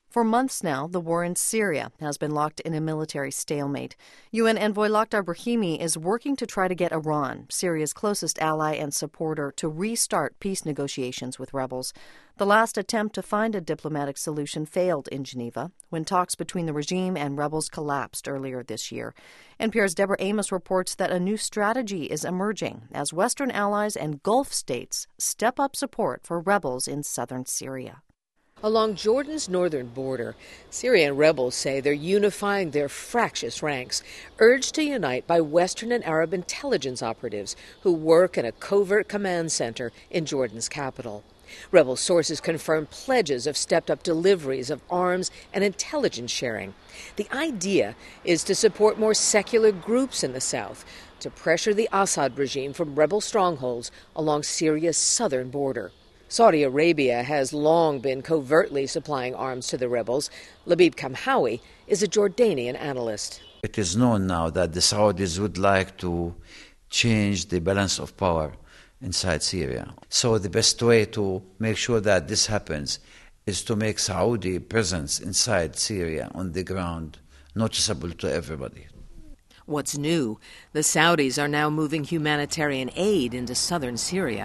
For months now, the war in Syria has been locked in a military stalemate. UN envoy Lakhdar Brahimi is working to try to get Iran, Syria's closest ally and supporter, to restart peace negotiations with rebels. The last attempt to find a diplomatic solution failed in Geneva when talks between the regime and rebels collapsed earlier this year. NPR's Deborah Amos reports that a new strategy is emerging as Western allies and Gulf states step up support for rebels in southern Syria. Along Jordan's northern border, Syrian rebels say they're unifying their fractious ranks, urged to unite by Western and Arab intelligence operatives who work in a covert command center in Jordan's capital. Rebel sources confirm pledges of stepped-up deliveries of arms and intelligence sharing. The idea is to support more secular groups in the south, to pressure the Assad regime from rebel strongholds along Syria's southern border. Saudi Arabia has long been covertly supplying arms to the rebels. Labib Kamhawi is a Jordanian analyst. It is known now that the Saudis would like to change the balance of power inside Syria. So the best way to make sure that this happens is to make Saudi presence inside Syria on the ground noticeable to everybody. What's new? The Saudis are now moving humanitarian aid into southern Syria.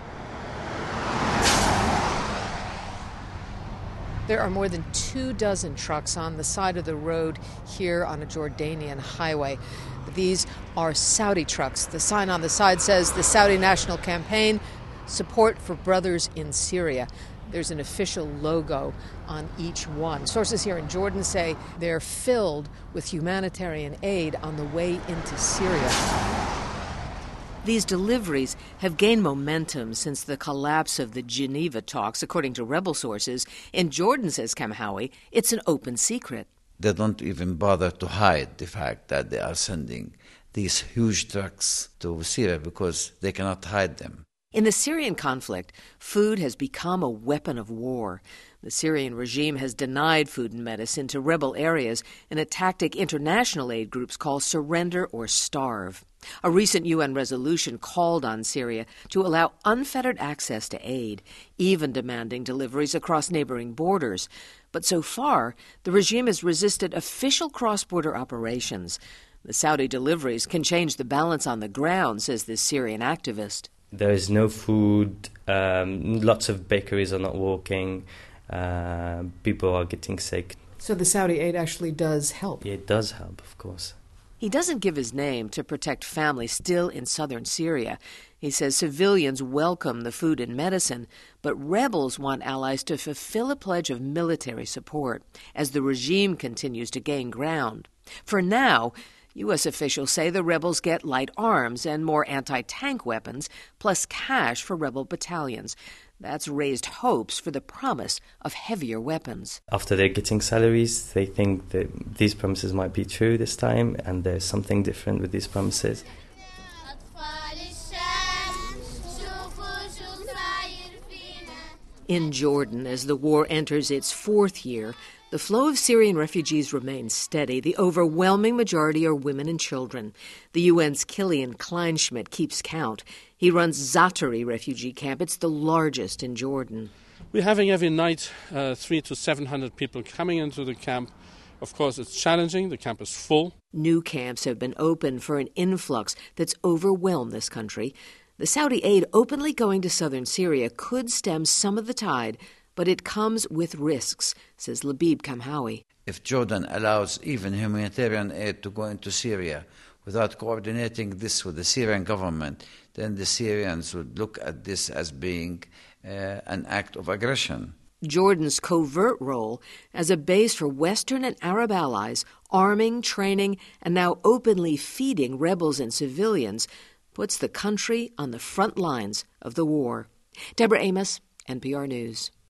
There are more than 24 trucks on the side of the road here on a Jordanian highway. These are Saudi trucks. The sign on the side says the Saudi National Campaign, Support for Brothers in Syria. There's an official logo on each one. Sources here in Jordan say they're filled with humanitarian aid on the way into Syria. These deliveries have gained momentum since the collapse of the Geneva talks, according to rebel sources. In Jordan, says Kamhawi, it's an open secret. They don't even bother to hide the fact that they are sending these huge trucks to Syria because they cannot hide them. In the Syrian conflict, food has become a weapon of war. The Syrian regime has denied food and medicine to rebel areas in a tactic international aid groups call surrender or starve. A recent UN resolution called on Syria to allow unfettered access to aid, even demanding deliveries across neighboring borders. But so far, the regime has resisted official cross-border operations. The Saudi deliveries can change the balance on the ground, says this Syrian activist. There is no food, lots of bakeries are not working, people are getting sick. So the Saudi aid actually does help? Yeah, it does help, of course. He doesn't give his name to protect families still in southern Syria. He says civilians welcome the food and medicine, but rebels want allies to fulfill a pledge of military support as the regime continues to gain ground. For now, U.S. officials say the rebels get light arms and more anti-tank weapons, plus cash for rebel battalions. That's raised hopes for the promise of heavier weapons. After they're getting salaries, they think that these promises might be true this time, and there's something different with these promises. In Jordan, as the war enters its fourth year, the flow of Syrian refugees remains steady. The overwhelming majority are women and children. The UN's Kilian Kleinschmidt keeps count. He runs Zaatari refugee camp. It's the largest in Jordan. We're having every night 300 to 700 people coming into the camp. Of course, it's challenging. The camp is full. New camps have been opened for an influx that's overwhelmed this country. The Saudi aid openly going to southern Syria could stem some of the tide, but it comes with risks, says Labib Kamhawi. If Jordan allows even humanitarian aid to go into Syria without coordinating this with the Syrian government, then the Syrians would look at this as being an act of aggression. Jordan's covert role as a base for Western and Arab allies, arming, training, and now openly feeding rebels and civilians, puts the country on the front lines of the war. Deborah Amos, NPR News.